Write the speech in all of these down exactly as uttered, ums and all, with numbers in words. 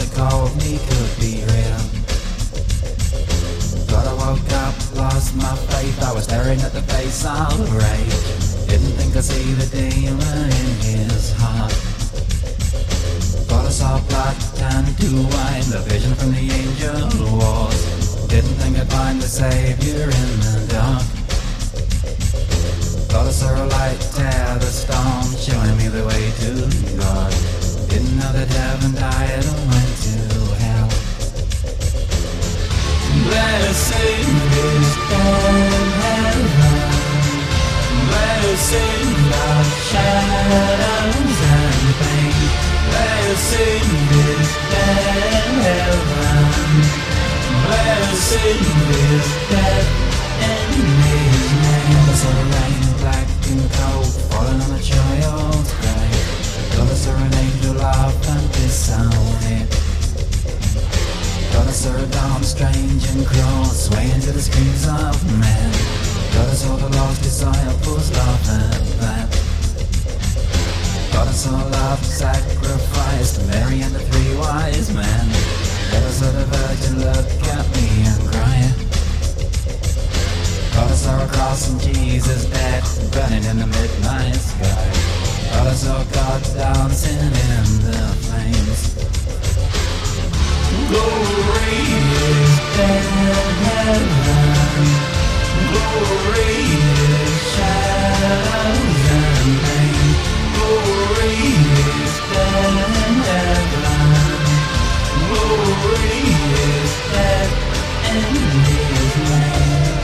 that called me could be real. But I woke up, lost my faith, I was staring at the face of rage. Didn't think I'd see the demon in his heart. Thought I saw blood turn to wine, the vision from the angel was. Didn't think I'd find the savior in the dark. Thought I saw a light tear the storm, showing me the way to God. Didn't know that heaven died and went to hell. Blessed is dead heaven, blessed are shadows and pain. Blessed is dead heaven, blessed is death in his name. I saw the rain, black and cold, falling on a child's grave. Thought I saw an angel laugh and disown it. Thought I saw a dawn strange and cruel, swaying to the screams of men. Thought I saw the lost disciples laugh at that. Thought I saw love sacrificed, Mary and the three wise men. Thought I saw the Virgin look at me and cry. Thought I saw a cross and Jesus dead, burning in the midnight sky. Thought I saw God dancing in the flames. Glory is dead heaven, glory is shadows and pain. Glory is dead heaven, glory is dead in his name.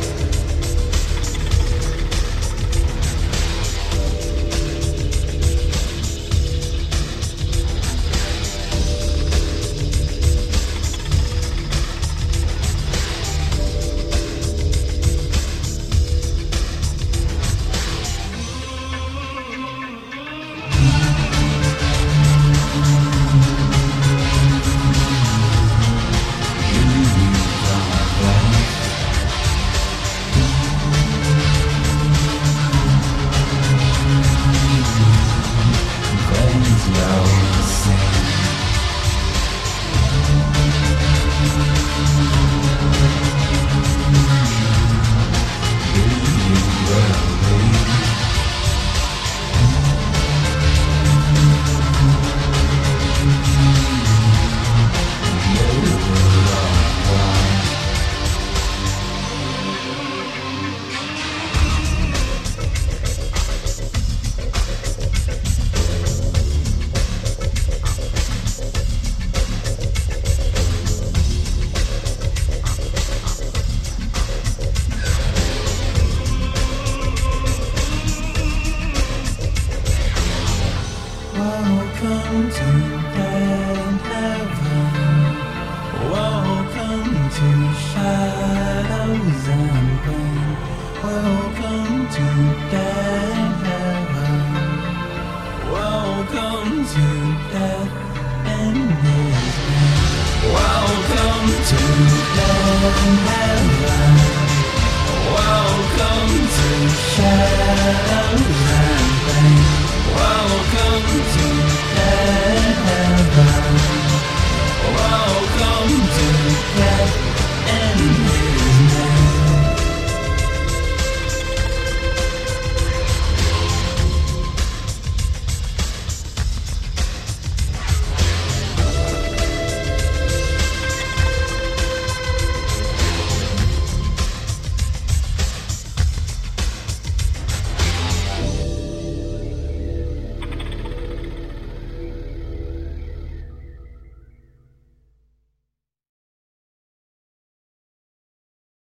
Welcome to dead heaven, welcome to shadows and pain. Welcome to dead heaven, welcome to death and his name. Welcome to dead heaven, welcome to shadows and pain. Welcome